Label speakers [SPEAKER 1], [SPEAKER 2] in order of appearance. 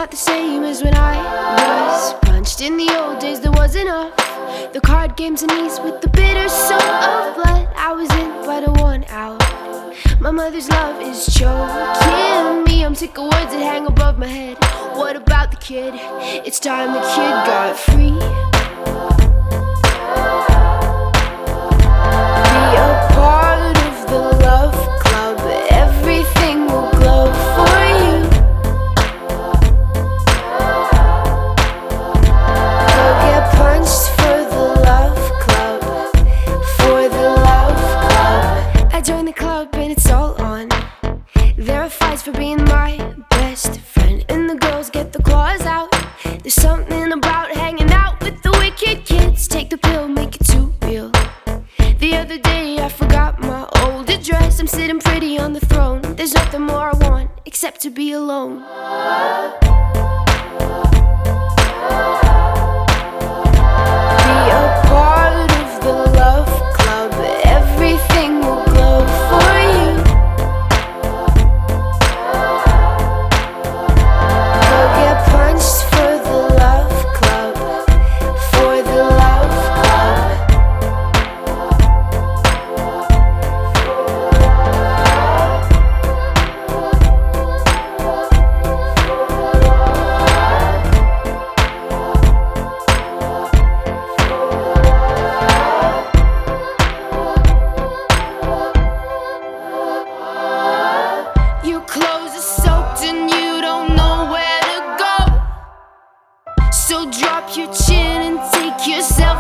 [SPEAKER 1] not the same as when I was punched. In the old days there was enough. The card games and ease with the bitter soul of blood. I was in but I won out. My mother's love is choking me. I'm sick of words that hang above my head. What about the kid? It's time the kid got free. Be a part of the love club. Everything will glow for you. Go get punched for the love club. For the love club. I joined the club and it's all on. There are fights for being my best friend, and the girls get the claws out. There's something about hanging out with the wicked kids. Take the pill, make it too real. The other day I forgot my old address. I'm sitting pretty on the throne. There's nothing more I want except to be alone. Be a part of the love club. Everything will glow for you. Go get punched for the love club. For the love club. Your clothes are soaked and you don't know where to go. So drop your chin and take yourself